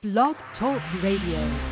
Blog Talk Radio.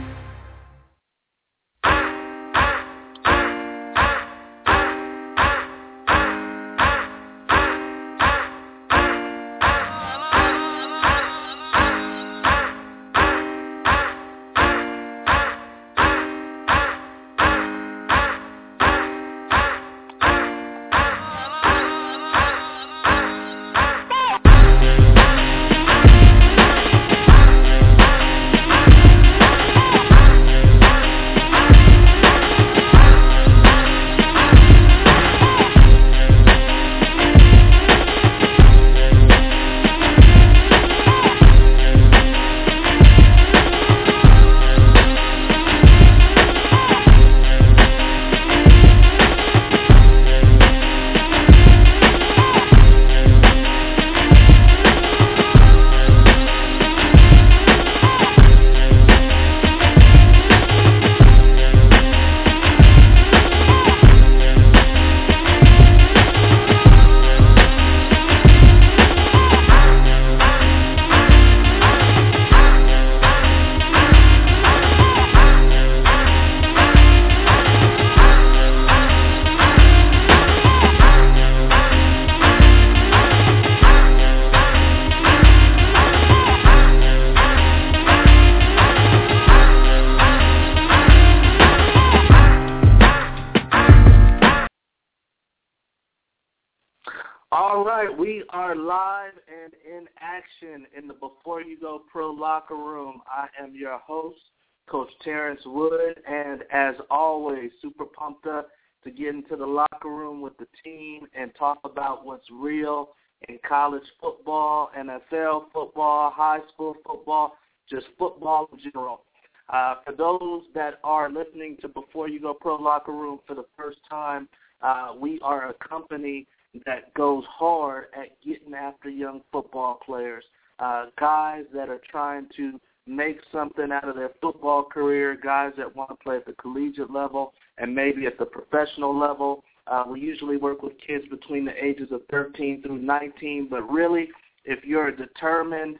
All right, we are live and in action in the Before You Go Pro locker room. I am your host, Coach Terrence Wood, and as always, super pumped up to get into the locker room with the team and talk about what's real in college football, NFL football, high school football, just football in general. For those that are listening to Before You Go Pro locker room for the first time, we are a company that goes hard at getting after young football players, guys that are trying to make something out of their football career, guys that want to play at the collegiate level and maybe at the professional level. We usually work with kids between the ages of 13 through 19, but really if you're a determined,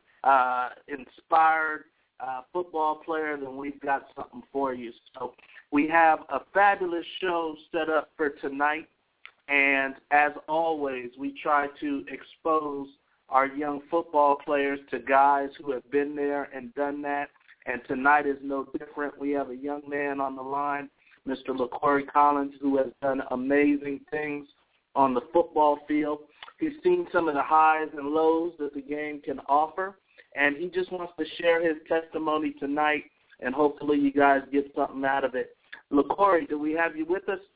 inspired football player, then we've got something for you. So we have a fabulous show set up for tonight. And as always, we try to expose our young football players to guys who have been there and done that. And tonight is no different. We have a young man on the line, Mr. LaCorey Collins, who has done amazing things on the football field. He's seen some of the highs and lows that the game can offer, and he just wants to share his testimony tonight, and hopefully you guys get something out of it. LaCorey, do we have you with us?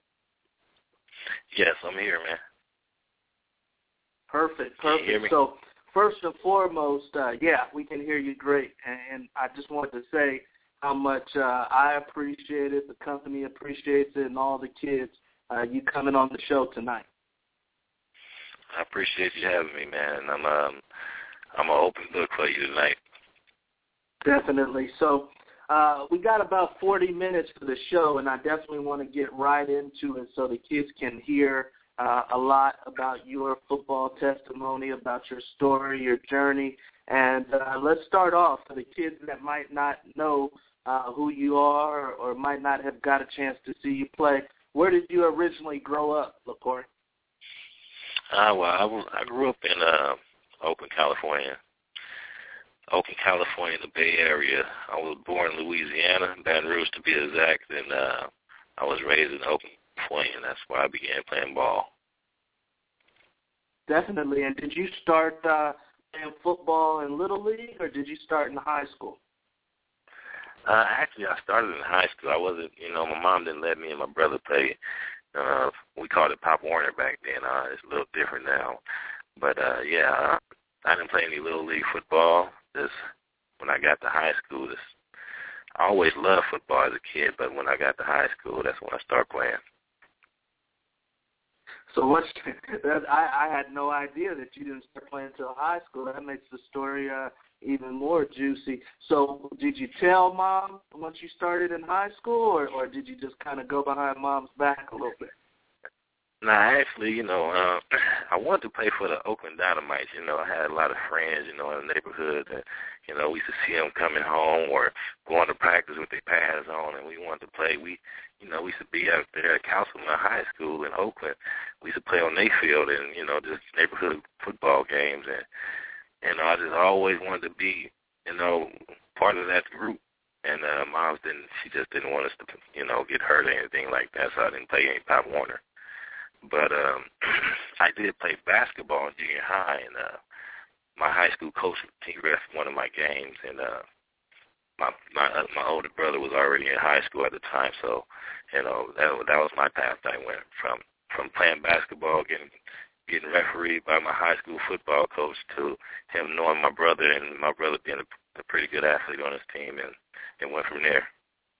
Yes, I'm here, man. Perfect. So first and foremost, we can hear you great. And I just wanted to say how much I appreciate it, the company appreciates it, and all the kids, you coming on the show tonight. I appreciate you having me, man. I'm an open book for you tonight. Definitely. So we got about 40 minutes for the show, and I definitely want to get right into it so the kids can hear a lot about your football testimony, about your story, your journey. And let's start off for the kids that might not know who you are or might not have got a chance to see you play. Where did you originally grow up, LaCorey? I grew up in Oakland, California. The Bay Area. I was born in Louisiana, Baton Rouge to be exact, and I was raised in Oakland, California, and that's where I began playing ball. Definitely. And did you start playing football in Little League, or did you start in high school? Actually, I started in high school. I wasn't, my mom didn't let me and my brother play. We called it Pop Warner back then. It's a little different now. But, I didn't play any Little League football. Just when I got to high school, I always loved football as a kid, but when I got to high school, that's when I started playing. So I had no idea that you didn't start playing until high school. That makes the story even more juicy. So did you tell Mom once you started in high school, or did you just kind of go behind Mom's back a little bit? Nah, actually, I wanted to play for the Oakland Dynamites. I had a lot of friends, in the neighborhood that, we used to see them coming home or going to practice with their pads on, and we wanted to play. We used to be out there at Councilman High School in Oakland. We used to play on their field and, just neighborhood football games. And, I just always wanted to be, part of that group. And Mom she just didn't want us to, get hurt or anything like that, so I didn't play any Pop Warner. But I did play basketball in junior high, and my high school coach, he refed one of my games, and my older brother was already in high school at the time, so that was my path. I went from playing basketball, getting refereed by my high school football coach, to him knowing my brother, and my brother being a pretty good athlete on his team, and went from there.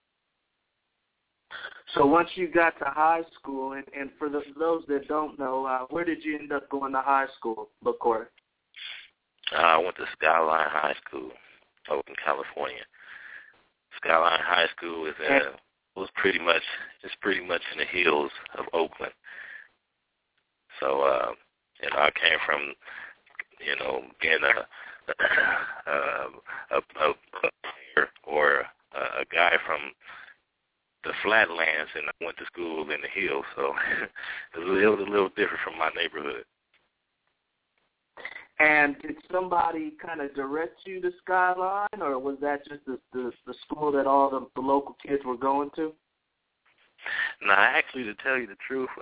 So once you got to high school, and for those that don't know, where did you end up going to high school, LaCory? I went to Skyline High School, Oakland, California. Skyline High School is pretty much in the hills of Oakland. So I came from being a player or a guy from the flatlands, and I went to school in the hills, so it was a little different from my neighborhood. And did somebody kind of direct you to Skyline, or was that just the school that all the local kids were going to? No, actually, to tell you the truth,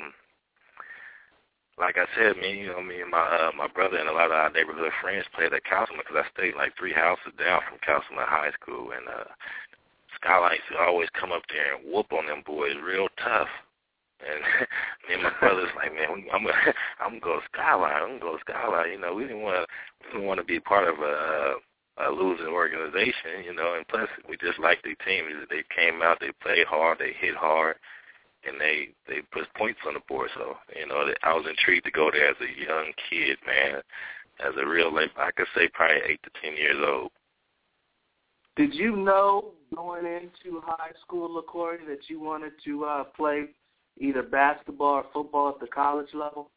like I said, me and my brother and a lot of our neighborhood friends played at Councilman, because I stayed like 3 houses down from Councilman High School, and Skyline used to always come up there and whoop on them boys real tough. And me and my brother's like, man, I'm gonna go to Skyline. I'm gonna go to Skyline. We didn't want to be part of a losing organization. And plus we just liked their team. They came out, they played hard, they hit hard, and they put points on the board. So I was intrigued to go there as a young kid, man, as a real, I could say probably 8 to 10 years old. Did you know going into high school, LaCory, that you wanted to play either basketball or football at the college level?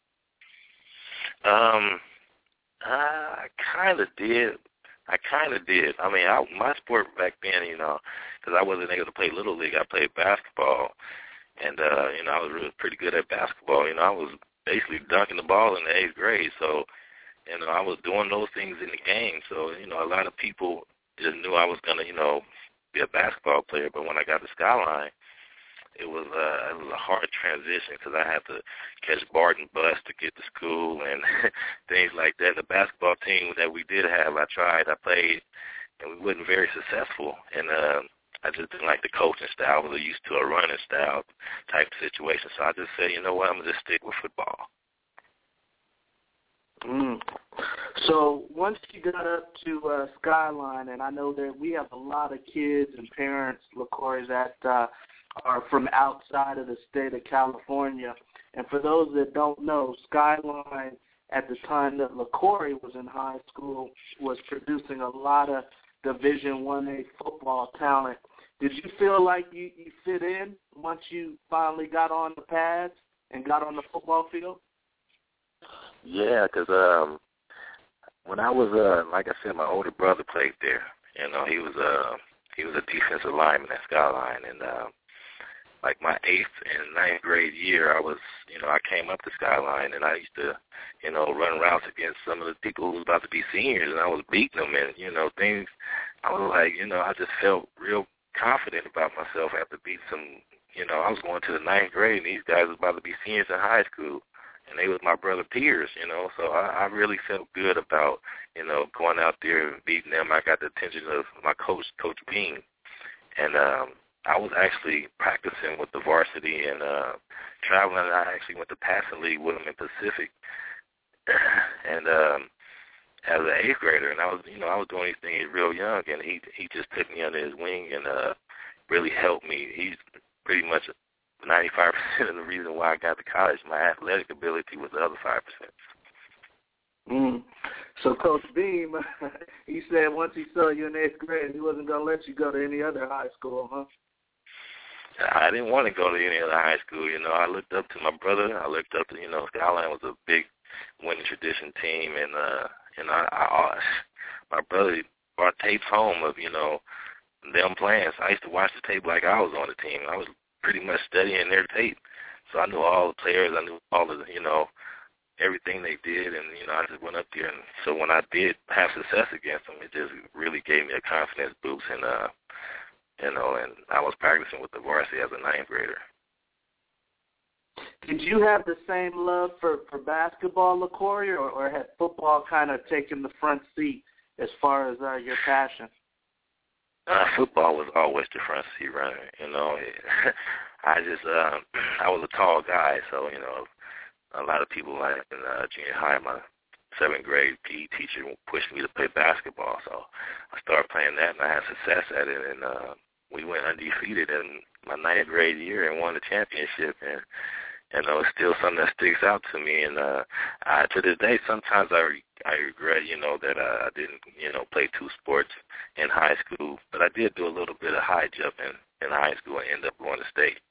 I kind of did. I mean, my sport back then, because I wasn't able to play Little League, I played basketball. And, I was really pretty good at basketball. I was basically dunking the ball in the 8th grade. So, I was doing those things in the game. So, a lot of people just knew I was going to, be a basketball player. But when I got to Skyline, it was a hard transition, because I had to catch Barton bus to get to school and things like that. The basketball team that we did have, I played, and we wasn't very successful. And I just didn't like the coaching style. I was used to a running style type of situation. So I just said, you know what, I'm going to just stick with football. So once you got up to Skyline, and I know that we have a lot of kids and parents, LaCory, that are from outside of the state of California. And for those that don't know, Skyline, at the time that LaCory was in high school, was producing a lot of Division I-A football talent. Did you feel like you fit in once you finally got on the pads and got on the football field? Yeah, because when I was, like I said, my older brother played there. He was a defensive lineman at Skyline, and like my 8th and 9th grade year, I came up to Skyline, and I used to, run routes against some of the people who was about to be seniors, and I was beating them, and things. I was like, I just felt real confident about myself after beating some. I was going to the 9th grade, and these guys was about to be seniors in high school. And they was my brother peers, so I really felt good about, going out there and beating them. I got the attention of my coach, Coach Bean. And I was actually practicing with the varsity and traveling. I actually went to passing league with him in Pacific. And as an 8th grader, and I was doing these things real young, and he just took me under his wing and really helped me. He's pretty much 95% of the reason why I got to college. My athletic ability was the other 5%. So Coach Beam, he said once he saw you in 8th grade, he wasn't going to let you go to any other high school, huh? I didn't want to go to any other high school. I looked up to my brother. I looked up to, Skyline was a big winning tradition team, and my brother brought tapes home of, them playing. So I used to watch the tape like I was on the team. I was pretty much studying their tape. So I knew all the players. I knew all of the, everything they did, and, I just went up there. And so when I did have success against them, it just really gave me a confidence boost, and, and I was practicing with the varsity as a ninth grader. Did you have the same love for basketball, LaCory, or had football kind of taken the front seat as far as your passion? Football was always the front seat runner. I was a tall guy, so, a lot of people like in junior high, my 7th grade PE teacher pushed me to play basketball, so I started playing that, and I had success at it, and we went undefeated in my 9th grade year and won the championship, and it's still something that sticks out to me, and to this day, sometimes I regret, that I didn't, play 2 sports in high school, but I did do a little bit of high jumping in high school and ended up going to state.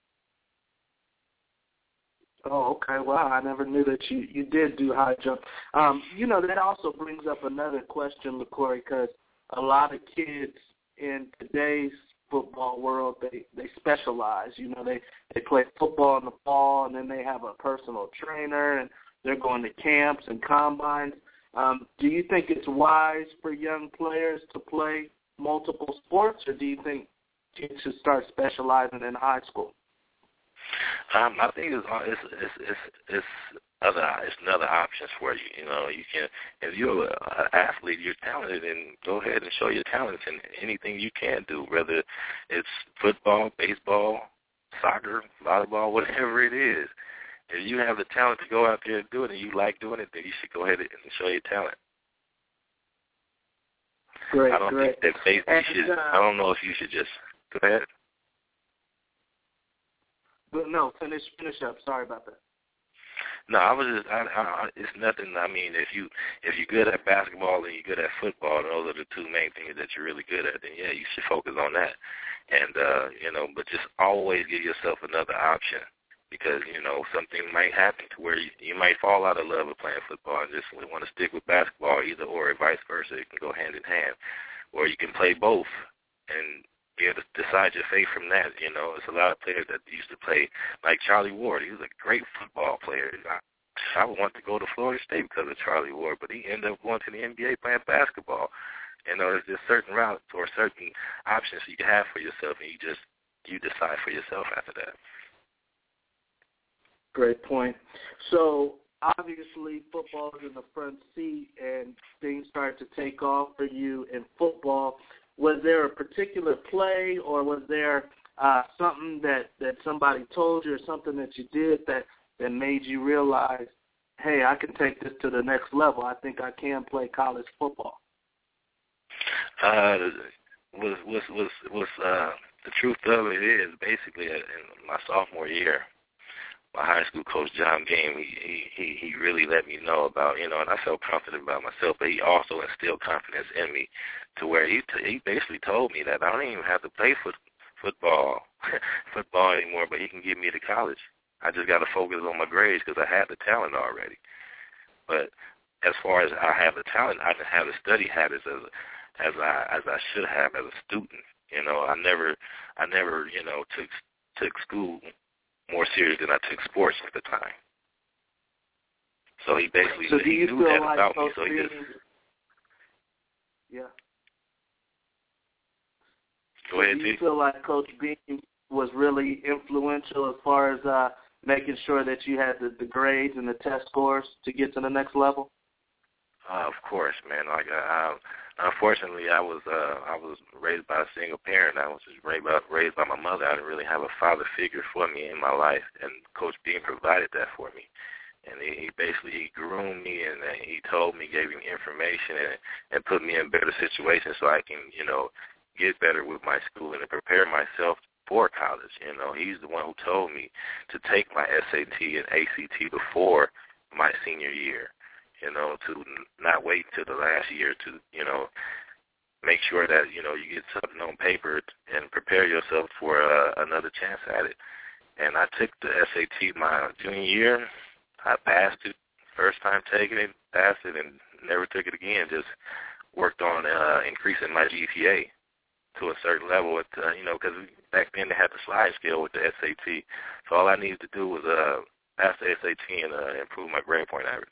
Oh, okay. Wow, I never knew that you did do high jump. That also brings up another question, LaCory, because a lot of kids in today's football world, they specialize. They play football in the fall, and then they have a personal trainer, and they're going to camps and combines. Do you think it's wise for young players to play multiple sports, or do you think kids should start specializing in high school? I think it's another options for you. You can, if you're an athlete, you're talented, and go ahead and show your talents in anything you can do, whether it's football, baseball, soccer, volleyball, whatever it is. If you have the talent to go out there and do it, and you like doing it, then you should go ahead and show your talent. Great, I don't think that I don't know if you should just go ahead. But no, finish up. Sorry about that. No, I was just. It's nothing. I mean, if you're good at basketball and you're good at football, those are the 2 main things that you're really good at. Then yeah, you should focus on that. And but just always give yourself another option, because something might happen to where you might fall out of love with playing football and just want to stick with basketball, either or vice versa. It can go hand in hand, or you can play both and be able to decide your fate from that. It's a lot of players that used to play, like Charlie Ward. He was a great football player. I would want to go to Florida State because of Charlie Ward, but he ended up going to the NBA playing basketball. There's just certain routes or certain options you can have for yourself, and you decide for yourself after that. Great point. So obviously football is in the front seat, and things start to take off for you in football. Was there a particular play, or was there something that somebody told you, or something that you did that made you realize, hey, I can take this to the next level. I think I can play college football? The truth of it is, basically, in my sophomore year, my high school coach, John Game, he really let me know about, and I felt confident about myself, but he also instilled confidence in me to where he basically told me that I don't even have to play football anymore, but he can get me to college. I just got to focus on my grades because I had the talent already. But as far as I have the talent, I didn't have the study habits as I should have as a student. I never took school more serious than I took sports at the time. So he basically he knew that about me. So he just Go ahead, do you feel like Coach Beam was really influential as far as making sure that you had the grades and the test scores to get to the next level? Of course, man. Unfortunately, I was raised by a single parent. I was just raised by my mother. I didn't really have a father figure for me in my life, and Coach Beam provided that for me. And he groomed me, and he told me, gave me information, and put me in better situations so I can, get better with my schooling and prepare myself for college. He's the one who told me to take my SAT and ACT before my senior year. To not wait till the last year to, make sure that, you get something on paper and prepare yourself for another chance at it. And I took the SAT my junior year. I passed it, first time taking it, passed it, and never took it again. Just worked on increasing my GPA to a certain level, because back then they had the slide scale with the SAT. So all I needed to do was pass the SAT and improve my grade point average.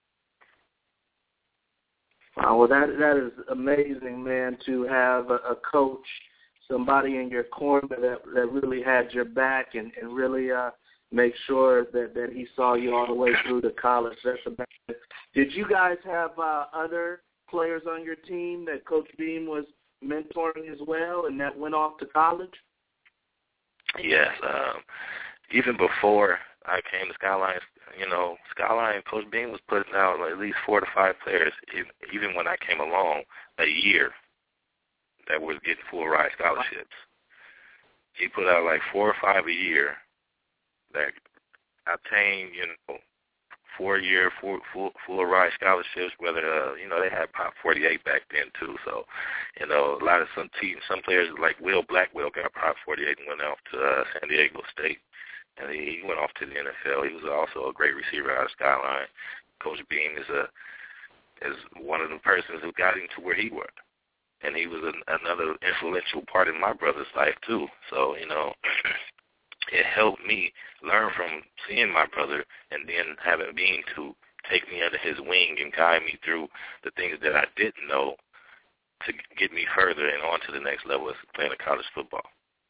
Wow, well, that is amazing, man, to have a coach, somebody in your corner that really had your back and really make sure that he saw you all the way through to college. That's amazing. Did you guys have other players on your team that Coach Beam was mentoring as well and that went off to college? Yes. Even before I came to Skyline, Skyline, Coach Beam was putting out at least 4 to 5 players, even when I came along, a year that was getting full ride scholarships. He put out like 4 or 5 a year that obtained, 4-year full ride scholarships. Whether they had Prop 48 back then too. So, a lot of some players like Will Blackwell got Prop 48 and went off to San Diego State. And he went off to the NFL. He was also a great receiver out of Skyline. Coach Beam is one of the persons who got him to where he was. And he was another influential part in my brother's life, too. So, it helped me learn from seeing my brother and then having Beam to take me under his wing and guide me through the things that I didn't know to get me further and on to the next level as playing college football.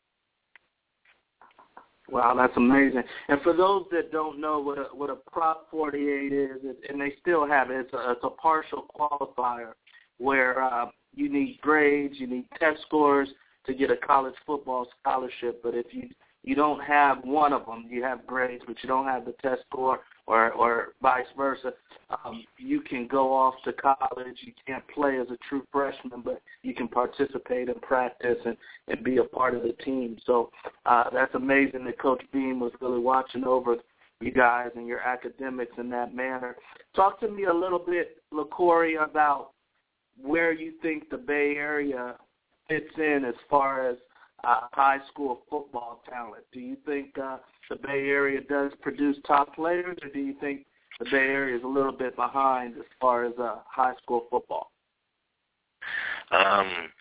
Wow, that's amazing. And for those that don't know what a Prop 48 is, and they still have it, it's a partial qualifier where you need grades, you need test scores to get a college football scholarship. But if you don't have one of them, you have grades, but you don't have the test score, or vice versa, you can go off to college. You can't play as a true freshman, but you can participate in practice and be a part of the team. So that's amazing that Coach Beam was really watching over you guys and your academics in that manner. Talk to me a little bit, LaCorey, about where you think the Bay Area fits in as far as high school football talent. Do you think the Bay Area does produce top players, or do you think the Bay Area is a little bit behind as far as high school football? I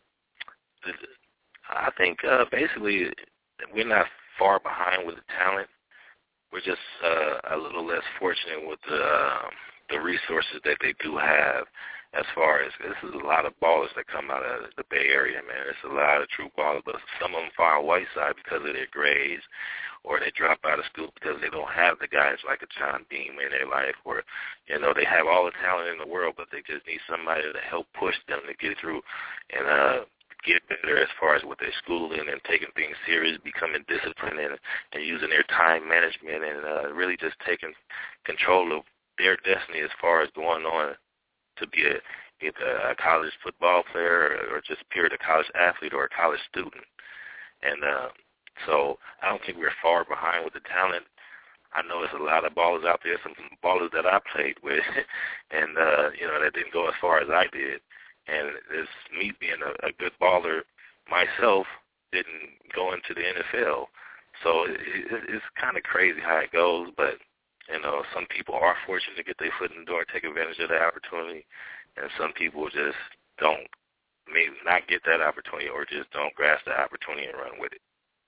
think basically we're not far behind with the talent. We're just a little less fortunate with the resources that they do have. As far as this is a lot of ballers that come out of the Bay Area, man. There's a lot of true ballers, but some of them fall on white side because of their grades, or they drop out of school because they don't have the guys like a John Beam in their life, or they have all the talent in the world, but they just need somebody to help push them to get through and get better as far as with their schooling and taking things serious, becoming disciplined and using their time management and really just taking control of their destiny as far as going on to be either a college football player or just period a college athlete or a college student. And so I don't think we're far behind with the talent. I know there's a lot of ballers out there, some ballers that I played with, and, that didn't go as far as I did. And it's me being a good baller myself didn't go into the NFL. So it's kind of crazy how it goes, but some people are fortunate to get their foot in the door and take advantage of that opportunity, and some people just don't, maybe not get that opportunity or just don't grasp the opportunity and run with it.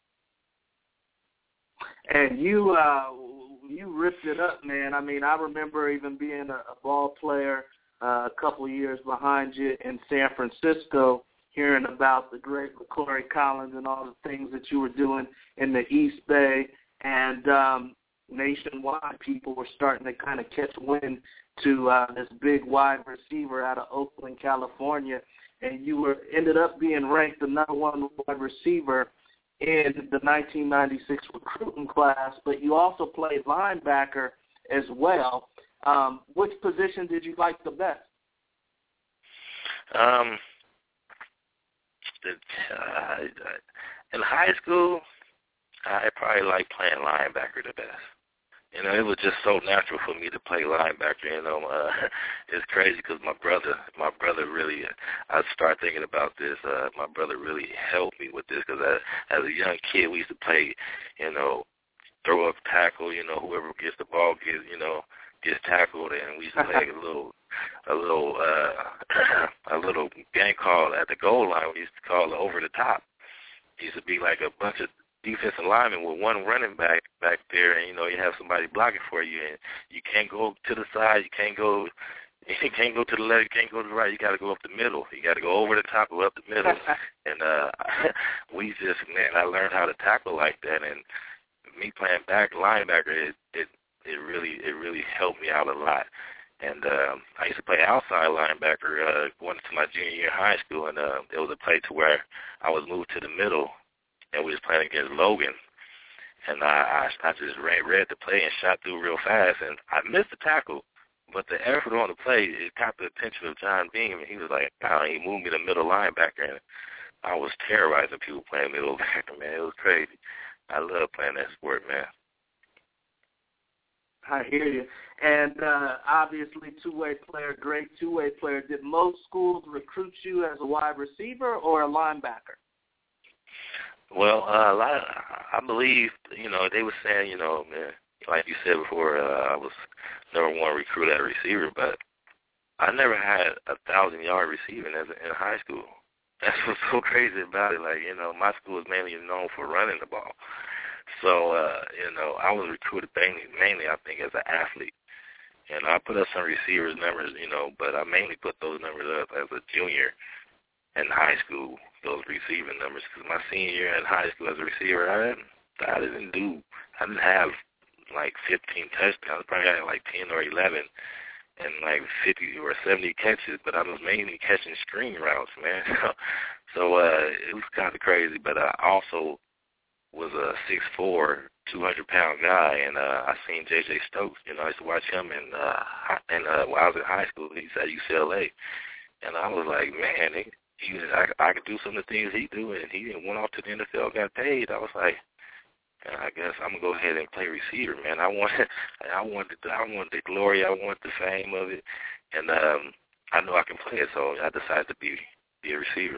And you ripped it up, man. I mean, I remember even being a ball player a couple of years behind you in San Francisco, hearing about the great LaCorey Collins and all the things that you were doing in the East Bay, and nationwide people were starting to kind of catch wind to this big wide receiver out of Oakland, California, and you ended up being ranked the number one wide receiver in the 1996 recruiting class, but you also played linebacker as well. Which position did you like the best? In high school, I probably liked playing linebacker the best. You know, it was just so natural for me to play linebacker. You know, it's crazy because my brother really, I started thinking about this. My brother really helped me with this because as a young kid, we used to play, you know, throw up tackle. You know, whoever gets the ball gets tackled, and we used to play a little game called at the goal line. We used to call it over the top. It used to be like a bunch of defensive linemen with one running back there, and you know you have somebody blocking for you, and you can't go to the side, you can't go to the left, you can't go to the right. You got to go up the middle. You got to go over the top or up the middle. And I learned how to tackle like that, and me playing linebacker, it really helped me out a lot. And I used to play outside linebacker going into my junior year of high school, and it was a play to where I was moved to the middle, and we was playing against Logan. And I just read the play and shot through real fast, and I missed the tackle, but the effort on the play, it caught the attention of John Beam, and he was like, oh, he moved me to middle linebacker, and I was terrorizing people playing middle linebacker, man. It was crazy. I love playing that sport, man. I hear you. And obviously, two-way player, great two-way player. Did most schools recruit you as a wide receiver or a linebacker? Well, I believe, you know, they were saying, you know, man, like you said before, I was number one recruit at a receiver, but I never had 1,000-yard receiving in high school. That's what's so crazy about it. Like, you know, my school is mainly known for running the ball. So, you know, I was recruited mainly, I think, as an athlete. And I put up some receivers' numbers, you know, but I mainly put those numbers up as a junior in high school, those receiving numbers. Because my senior year in high school as a receiver, I didn't have like 15 touchdowns. I probably had like 10 or 11 and like 50 or 70 catches, but I was mainly catching screen routes, man. So it was kind of crazy, but I also was a 6'4", 200-pound guy, and I seen J.J. Stokes. You know, I used to watch him when I was in high school. He's at UCLA, and I was like, man, I could do some of the things he do, and he went off to the NFL, got paid. I was like, I guess I'm gonna go ahead and play receiver, man. I want the glory, I want the fame of it, and I know I can play it, so I decided to be a receiver.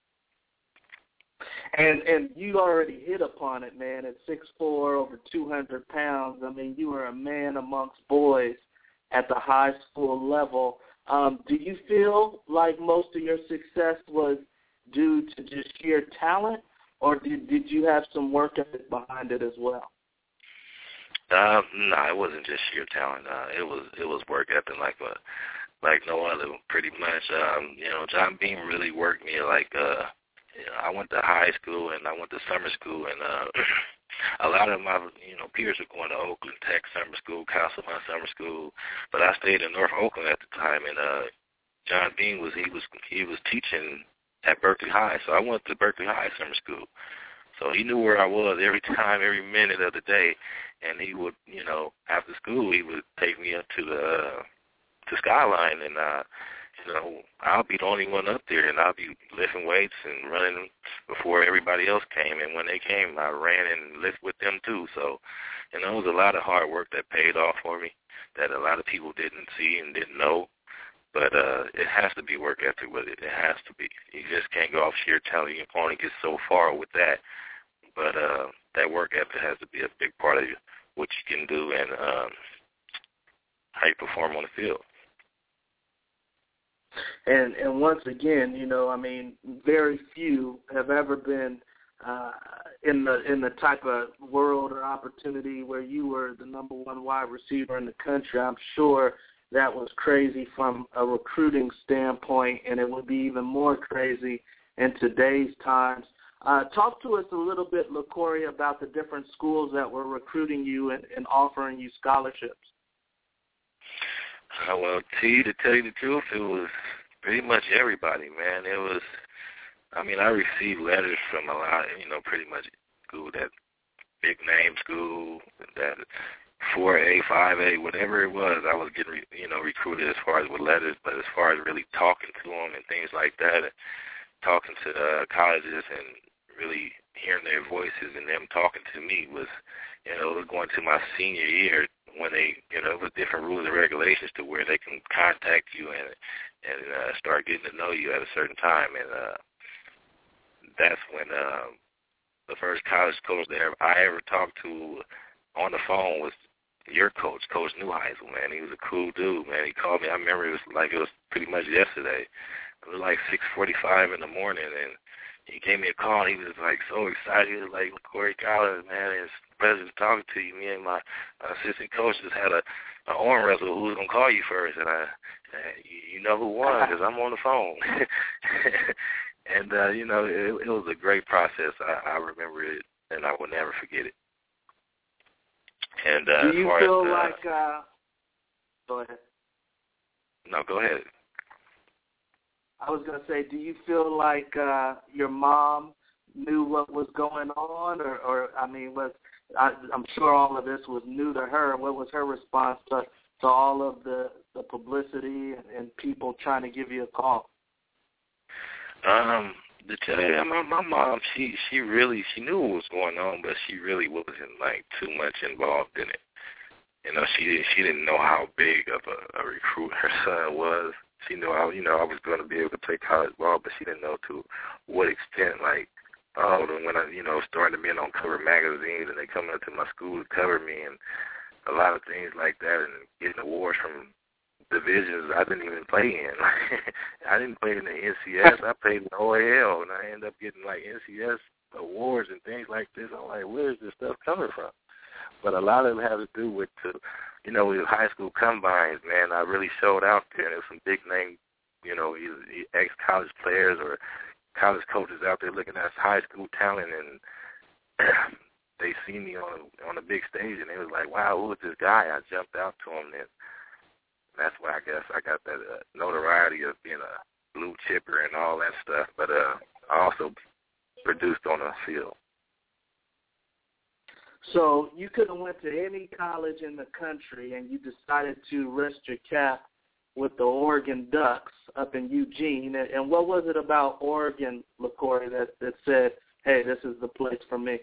And you already hit upon it, man. At 6'4", over 200 pounds, I mean, you were a man amongst boys at the high school level. Do you feel like most of your success was due to just sheer talent, or did you have some work ethic behind it as well? No, it wasn't just sheer talent. It was work ethic like no other, pretty much. You know, John Beam really worked me like. You know, I went to high school and I went to summer school, and a lot of my peers were going to Oakland Tech summer school, Castlemont summer school, but I stayed in North Oakland at the time, and John Beam was teaching at Berkeley High, so I went to Berkeley High summer school. So he knew where I was every time, every minute of the day, and he would, you know, after school he would take me up to Skyline, and you know, I'll be the only one up there, and I'll be lifting weights and running before everybody else came. And when they came, I ran and lifted with them too. So, you know, it was a lot of hard work that paid off for me that a lot of people didn't see and didn't know. But it has to be work ethic with it. It has to be. You just can't go off sheer talent. You can only get so far with that. But that work ethic has to be a big part of what you can do and how you perform on the field. And once again, you know, I mean, very few have ever been in the type of world or opportunity where you were the number one wide receiver in the country. I'm sure that was crazy from a recruiting standpoint, and it would be even more crazy in today's times. Talk to us a little bit, LaCorey, about the different schools that were recruiting you and offering you scholarships. Well, to tell you the truth, it was pretty much everybody, man. It was, I mean, I received letters from a lot, you know, pretty much school, that big name school, that 4A, 5A, whatever it was, I was getting, you know, recruited as far as with letters, but as far as really talking to them and things like that, and talking to colleges and really hearing their voices and them talking to me was, you know, going to my senior year, when they, with different rules and regulations to where they can contact you and start getting to know you at a certain time. And that's when the first college coach that I ever talked to on the phone was your coach, Coach Neuheisel, man. He was a cool dude, man. He called me. I remember it was pretty much yesterday. It was like 6:45 in the morning, and he gave me a call. He was like so excited. He was like, Corey Collins, man, it's a pleasure talking to you. Me and my assistant coach just had an arm wrestle. Who's gonna call you first? And you know who won because I'm on the phone. And it was a great process. I remember it, and I will never forget it. And do you feel like? Go ahead. No, go ahead. I was going to say, do you feel like your mom knew what was going on, or I mean, I'm sure all of this was new to her. What was her response to all of the publicity and people trying to give you a call? To tell you, my mom, she knew what was going on, but she really wasn't like too much involved in it. She didn't know how big of a recruit her son was. She knew I was going to be able to play college ball, but she didn't know to what extent. Like, when I, started being on cover magazines and they come into my school to cover me and a lot of things like that, and getting awards from divisions I didn't even play in. I didn't play in the NCS. I played in the OAL, and I ended up getting like NCS awards and things like this. I'm like, where is this stuff coming from? But a lot of it had to do with with high school combines, man. I really showed out there. There's some big name, either ex-college players or college coaches out there looking at high school talent, and they see me on a big stage, and they was like, wow, who is this guy? I jumped out to him, and that's why I guess I got that notoriety of being a blue chipper and all that stuff. But I also produced on the field. So you could have went to any college in the country, and you decided to rest your cap with the Oregon Ducks up in Eugene. And what was it about Oregon, LaCorey, that said, hey, this is the place for me?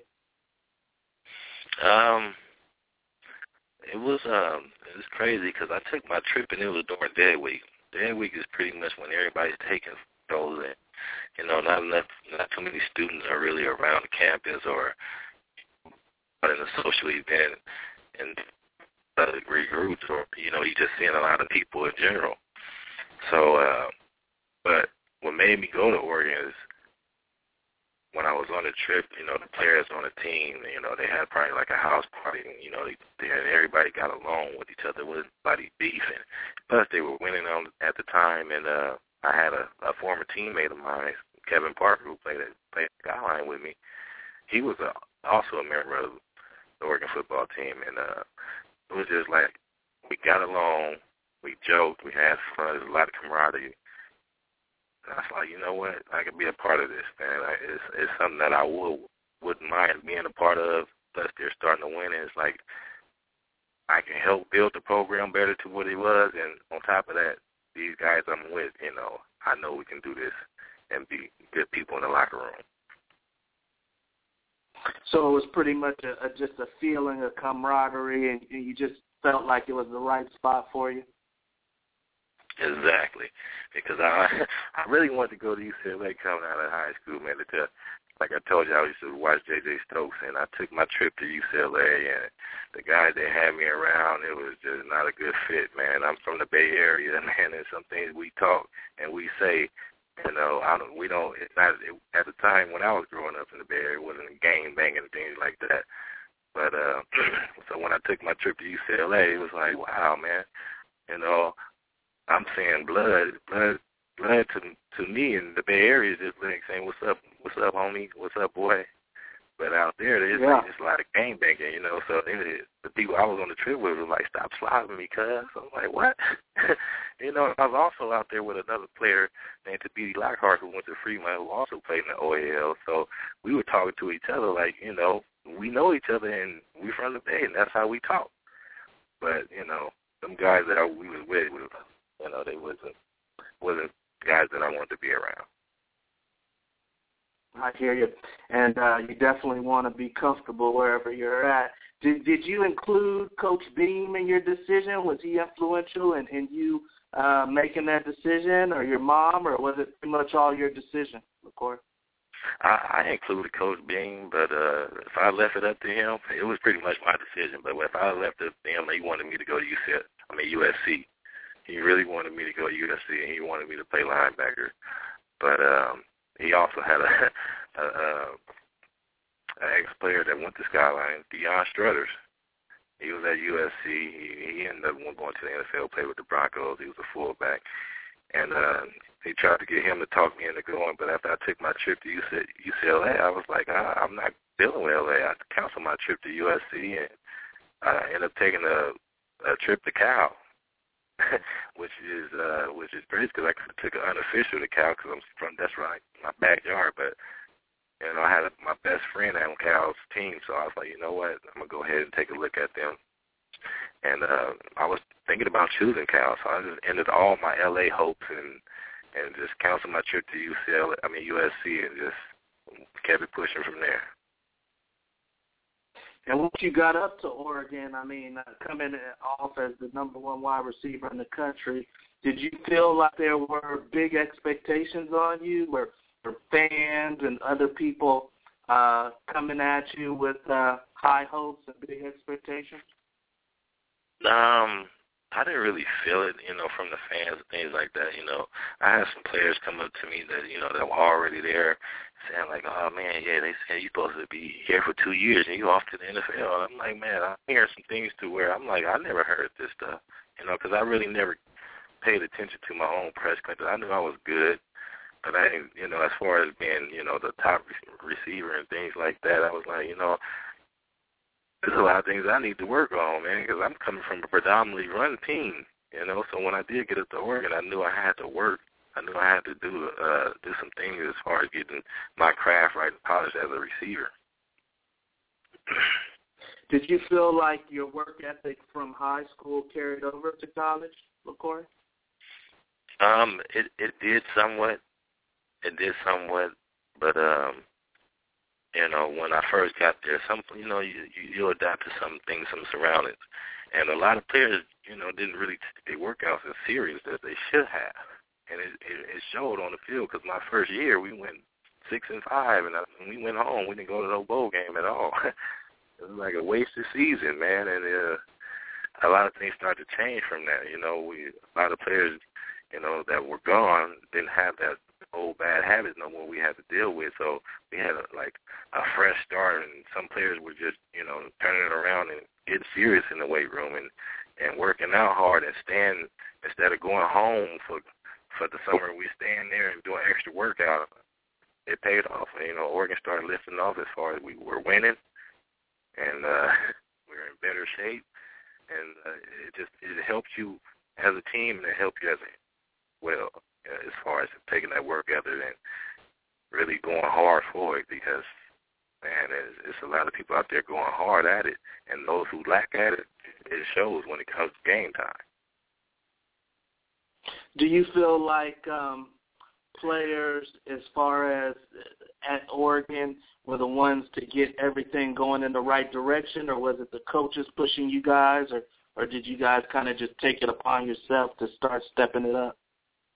It was crazy because I took my trip, and it was during Dead Week. Dead Week is pretty much when everybody's taking those in. Not too many students are really around the campus or in a social event and other degree groups, or you're just seeing a lot of people in general. So, but what made me go to Oregon is when I was on the trip, the players on the team, they had probably like a house party, and everybody got along with each other, with nobody beefing. Plus, they were winning at the time, and I had a former teammate of mine, Kevin Parker, who played the Skyline with me. He was also a member of the Oregon football team, and it was just like we got along, we joked, we had fun, there's a lot of camaraderie. And I was like, you know what, I could be a part of this, man. It's something that I wouldn't mind being a part of. Plus, they're starting to win, and it's like I can help build the program better to what it was. And on top of that, these guys I'm with, I know we can do this and be good people in the locker room. So it was pretty much just a feeling of camaraderie, and you just felt like it was the right spot for you? Exactly, because I really wanted to go to UCLA coming out of high school, man. Like I told you, I used to watch J.J. Stokes, and I took my trip to UCLA, and the guys that had me around, it was just not a good fit, man. I'm from the Bay Area, man, and some things we talk and we say, at the time when I was growing up in the Bay Area, it wasn't gang banging and things like that. But so when I took my trip to UCLA, it was like, wow, man, I'm saying blood to me in the Bay Area is just like saying, what's up, homie, what's up, boy? But out there, there's just a lot of gang banging, So the people I was on the trip with was like, stop slobbing me, cuz. I'm like, what? I was also out there with another player named Tabidi Lockhart who went to Fremont, who also played in the OAL. So we were talking to each other like, we know each other and we from the Bay, and that's how we talk. But, them guys that we was with, they wasn't guys that I wanted to be around. I hear you. And you definitely want to be comfortable wherever you're at. Did you include Coach Beam in your decision? Was he influential in you making that decision, or your mom, or was it pretty much all your decision, LaCoy? I included Coach Beam, but if I left it up to him, it was pretty much my decision. But if I left it up to him, he wanted me to go to USC. He really wanted me to go to USC, and he wanted me to play linebacker. But he also had an ex-player that went to Skyline, Deion Struthers. He was at USC. He ended up going to the NFL, played with the Broncos. He was a fullback. And they tried to get him to talk me into going, but after I took my trip to UCLA, I was like, I'm not dealing with LA. I canceled my trip to USC, and I ended up taking a trip to Cal, which is great because I took an unofficial to Cal because that's right, my backyard. But I had my best friend on Cal's team, so I was like, you know what, I'm gonna go ahead and take a look at them. And I was thinking about choosing Cal, so I just ended all my LA hopes and just canceled my trip to USC, and just kept it pushing from there. And once you got up to Oregon, coming off as the number one wide receiver in the country, did you feel like there were big expectations on you? Were fans and other people coming at you with high hopes and big expectations? I didn't really feel it, from the fans and things like that. I had some players come up to me that, that were already there saying like, oh, man, yeah, they said you're supposed to be here for 2 years and you off to the NFL. And I'm like, man, I'm hearing some things to where I'm like, I never heard this stuff, because I really never paid attention to my own press conference. I knew I was good, but I didn't, as far as being, the top receiver and things like that, I was like, there's a lot of things I need to work on, man, because I'm coming from a predominantly run team, So when I did get up to Oregon, I knew I had to work. I knew I had to do some things as far as getting my craft right and polished as a receiver. Did you feel like your work ethic from high school carried over to college, LaCoy? It did somewhat. But when I first got there, you adapt to some things, some surroundings. And a lot of players, didn't really take their workouts as serious as they should have. And it showed on the field because my first year we went 6-5, and when we went home, we didn't go to no bowl game at all. It was like a wasted season, man. And a lot of things started to change from that. A lot of players, that were gone didn't have that old bad habits no more we had to deal with. So we had a fresh start, and some players were just, turning it around and getting serious in the weight room and working out hard and staying instead of going home for the summer. We staying there and doing extra workout. It paid off. Oregon started lifting off as far as we were winning, and we were in better shape. And it helped you as a team, and it helped you as far as taking that work ethic and really going hard for it, because, man, it's a lot of people out there going hard at it, and those who lack at it, it shows when it comes to game time. Do you feel like players, as far as at Oregon, were the ones to get everything going in the right direction, or was it the coaches pushing you guys, or did you guys kind of just take it upon yourself to start stepping it up?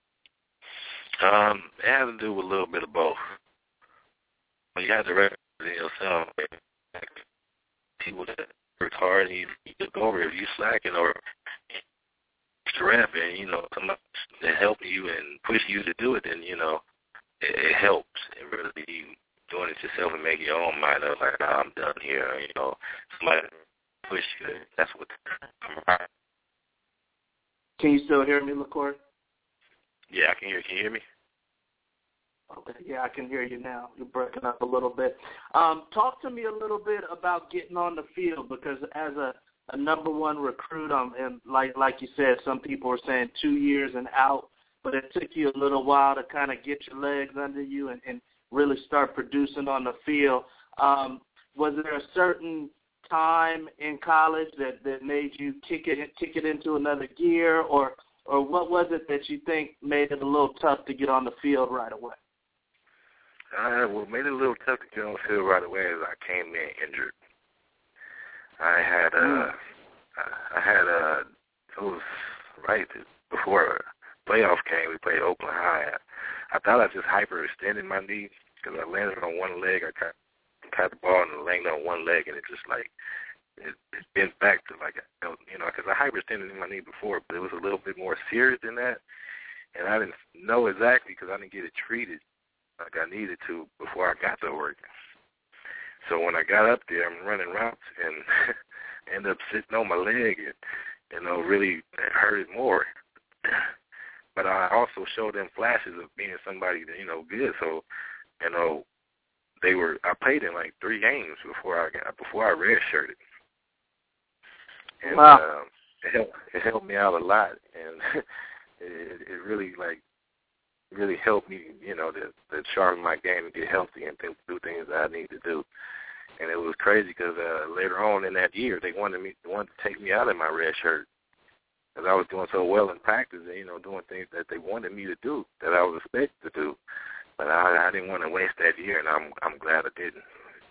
It has to do with a little bit of both. You have to recognize yourself. People that work hard, and you look over. If you slacking or strapping, somebody that help you and push you to do it, then it helps. It really doing it yourself and make your own mind up. Like, I'm done here. Somebody push you. That's what. Can you still hear me, LaCoy? Yeah, I can hear. Can you hear me? Okay, yeah, I can hear you now. You're breaking up a little bit. Talk to me a little bit about getting on the field, because as a number one recruit, and like you said, some people are saying 2 years and out, but it took you a little while to kind of get your legs under you and really start producing on the field. Was there a certain time in college that made you kick it into another gear, or what was it that you think made it a little tough to get on the field right away? What made it a little tough to get on the field right away is I came in injured. I had it was right before playoff game. We played Oakland High. I thought I just hyperextended my knee because I landed on one leg. I caught the ball and landed on one leg, and it just like it bent back to like, because I hyperextended my knee before, but it was a little bit more serious than that, and I didn't know exactly because I didn't get it treated like I needed to before I got to Oregon. So when I got up there, I'm running routes and ended up sitting on my leg and, really it hurt it more. But I also showed them flashes of being somebody that, good. So, I played in like 3 games before I redshirted. And wow. It helped me out a lot, and it really really helped me, to sharpen my game and get healthy and do things that I need to do. And it was crazy because later on in that year, they wanted to take me out of my red shirt because I was doing so well in practice and, doing things that they wanted me to do that I was expected to do. But I didn't want to waste that year, and I'm glad I didn't.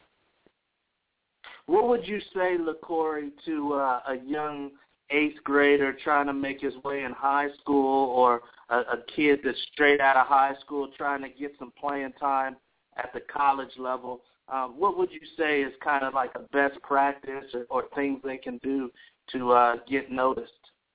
What would you say, LaCorey, to a young 8th grader trying to make his way in high school, or a kid that's straight out of high school trying to get some playing time at the college level? What would you say is kind of like a best practice or things they can do to get noticed?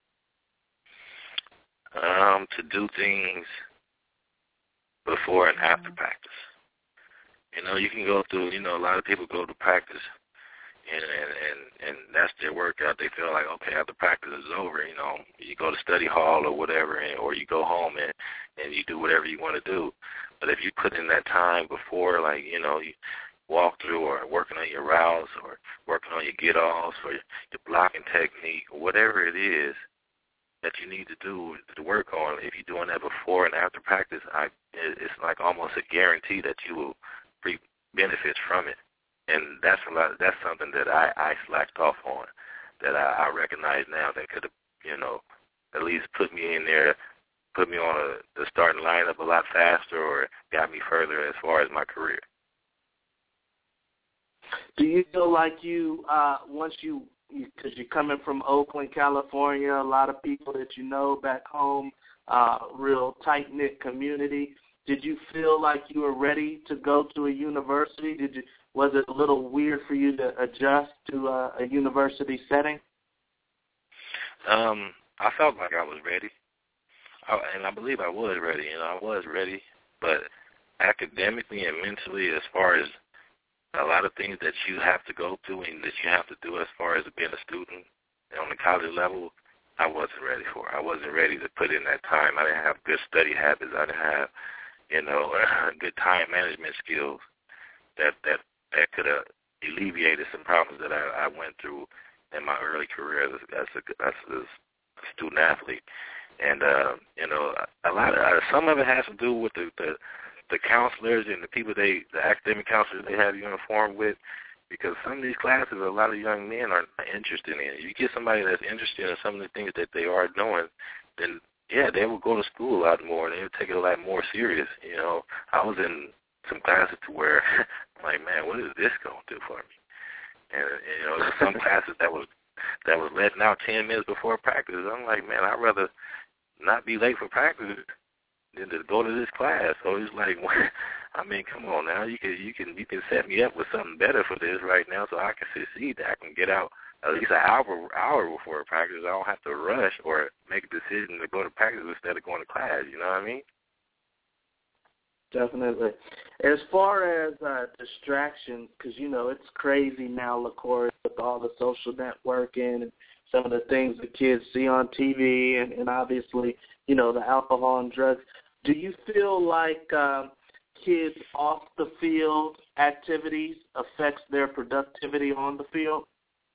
To do things before and after practice. You can go through, a lot of people go to practice and that's their workout. They feel like, okay, after practice is over, you go to study hall or whatever, or you go home and you do whatever you want to do. But if you put in that time before, like, you walk through or working on your routes or working on your get-offs or your blocking technique or whatever it is that you need to do to work on, if you're doing that before and after practice, it's like almost a guarantee that you will reap benefits from it. And that's something that I slacked off on, that I recognize now that could have, at least put me in there, put me on the starting lineup a lot faster or got me further as far as my career. Do you feel like you, once because you're coming from Oakland, California, a lot of people that you know back home, real tight-knit community, did you feel like you were ready to go to a university? Was it a little weird for you to adjust to a university setting? I felt like I was ready, and I believe I was ready, I was ready. But academically and mentally, as far as a lot of things that you have to go through and that you have to do as far as being a student on the college level, I wasn't ready for it. I wasn't ready to put in that time. I didn't have good study habits. I didn't have, good time management skills that could have alleviated some problems that I went through in my early career as a student athlete. And some of it has to do with the counselors and the people the academic counselors they have you informed with, because some of these classes a lot of young men are not interested in. If you get somebody that's interested in some of the things that they are doing, then yeah, they will go to school a lot more and they will take it a lot more serious. I was in some classes to where I'm like, man, what is this going to do for me? And some classes that was letting out 10 minutes before practice. I'm like, man, I'd rather not be late for practice than to go to this class. So it's like, I mean, come on now, you can set me up with something better for this right now, so I can succeed. I can get out at least an hour before practice. I don't have to rush or make a decision to go to practice instead of going to class. You know what I mean? Definitely. As far as distractions, because, it's crazy now, LaCorey, with all the social networking and some of the things the kids see on TV and obviously, the alcohol and drugs. Do you feel like kids off the field activities affects their productivity on the field?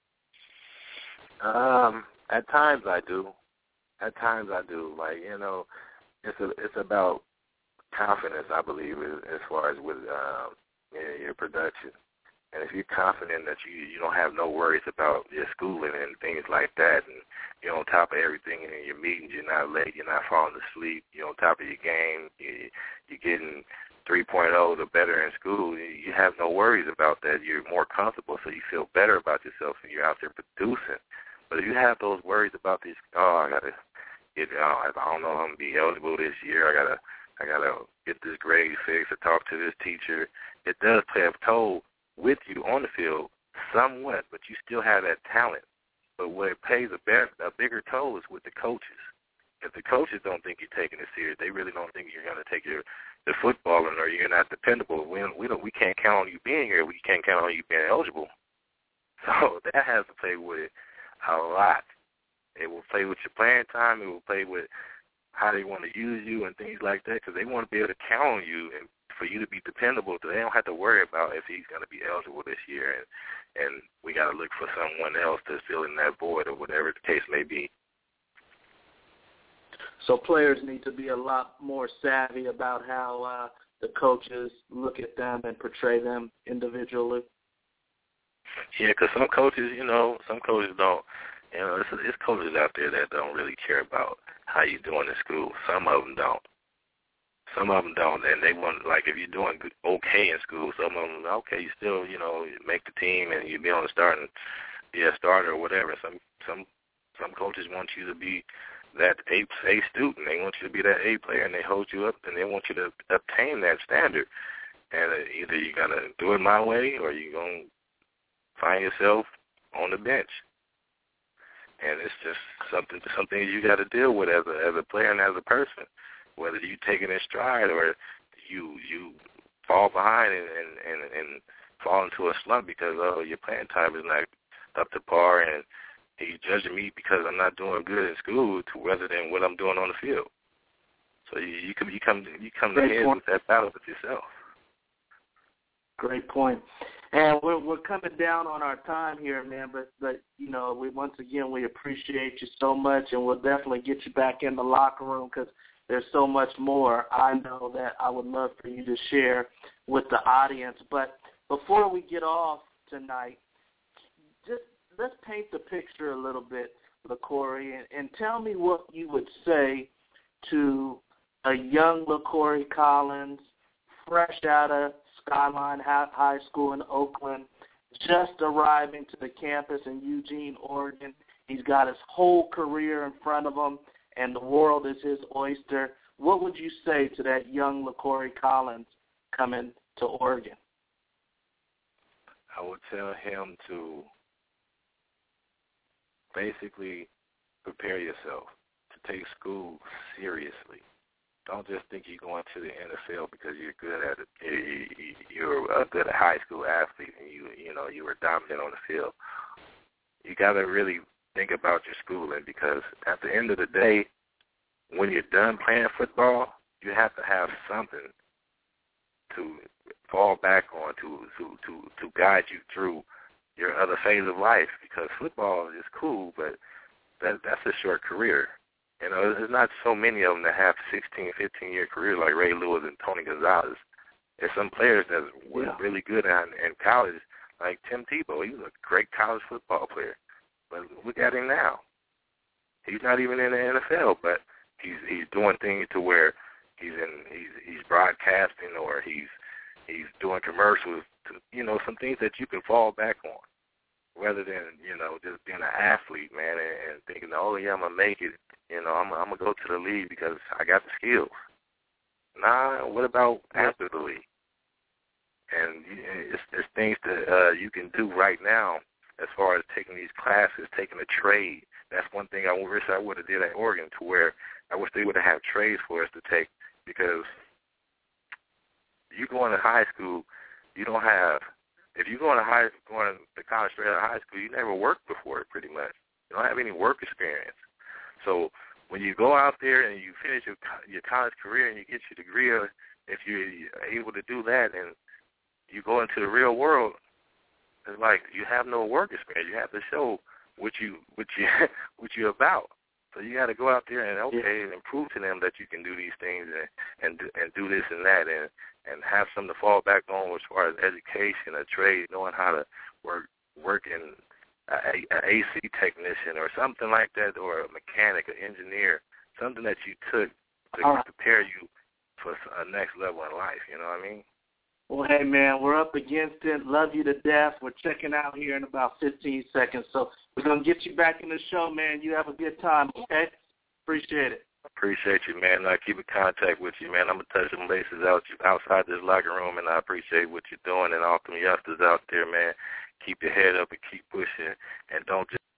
At times I do. Like, it's about confidence, I believe, as far as with your production. And if you're confident that you don't have no worries about your schooling and things like that, and you're on top of everything in your meetings, you're not late, you're not falling asleep, you're on top of your game, you're getting 3.0 the better in school, you have no worries about that. You're more comfortable, so you feel better about yourself, and you're out there producing. But if you have those worries about these, I gotta get, I don't know if I'm gonna be eligible this year. I gotta get this grade fixed or talk to this teacher. It does play a toll with you on the field somewhat, but you still have that talent. But what it plays a bigger toll is with the coaches. If the coaches don't think you're taking it serious, they really don't think you're going to take the footballing, or you're not dependable. We can't count on you being here. We can't count on you being eligible. So that has to play with it a lot. It will play with your playing time. It will play with how they want to use you and things like that, because they want to be able to count on you and for you to be dependable, so they don't have to worry about if he's going to be eligible this year, and we got to look for someone else to fill in that void or whatever the case may be. So players need to be a lot more savvy about how the coaches look at them and portray them individually. Yeah, because some coaches don't. It's coaches out there that don't really care about how you're doing in school. Some of them don't. And they want, like, if you're doing okay in school, some of them, okay, you still, make the team and you be on the starter or whatever. Some coaches want you to be that A student. They want you to be that A player, and they hold you up, and they want you to obtain that standard. And either you're going to do it my way, or you're going to find yourself on the bench. And it's just something you got to deal with as a player and as a person, whether you take it in stride or you fall behind and fall into a slump because your playing time is not up to par, and he's judging me because I'm not doing good in school rather than what I'm doing on the field. So you come to head with that battle with yourself. Great point. And we're coming down on our time here, man. But once again we appreciate you so much, and we'll definitely get you back in the locker room because there's so much more I know that I would love for you to share with the audience. But before we get off tonight, just let's paint the picture a little bit, LaCorey, and tell me what you would say to a young LaCorey Collins, fresh out of Skyline High School in Oakland, just arriving to the campus in Eugene, Oregon. He's got his whole career in front of him, and the world is his oyster. What would you say to that young LaCorey Collins coming to Oregon? I would tell him to basically prepare yourself to take school seriously. Don't just think you're going to the NFL because you're good at it. You're a good high school athlete, and you were dominant on the field. You got to really think about your schooling, because at the end of the day, when you're done playing football, you have to have something to fall back on to guide you through your other phase of life, because football is cool, but that's a short career. There's not so many of them that have 16, 15-year careers like Ray Lewis and Tony Gonzalez. There's some players that were really good in college, like Tim Tebow. He was a great college football player. But look at him now. He's not even in the NFL, but he's doing things to where he's broadcasting, or he's doing commercials, some things that you can fall back on, rather than just being an athlete, man, and thinking, oh yeah, I'm gonna make it. I'm gonna go to the league because I got the skills. Nah, what about after the league? And it's things that you can do right now as far as taking these classes, taking a trade. That's one thing I wish I would have did at Oregon, to where I wish they would have had trades for us to take, because you going to high school, you don't have. If you're going to college straight out of high school, you never worked before, pretty much. You don't have any work experience. So when you go out there and you finish your college career and you get your degree, if you're able to do that and you go into the real world, it's like you have no work experience. You have to show what you're about. So you got to go out there and prove to them that you can do these things and do this and that, and have something to fall back on as far as education, a trade, knowing how to work in an AC technician or something like that, or a mechanic, an engineer, something that you took to prepare you for a next level in life. You know what I mean? Well, hey, man, we're up against it. Love you to death. We're checking out here in about 15 seconds. So we're going to get you back in the show, man. You have a good time, okay? Appreciate it. Appreciate you, man. I keep in contact with you, man. I'm going to touch some bases outside this locker room, and I appreciate what you're doing. And all them youngsters out there, man, keep your head up and keep pushing. And don't just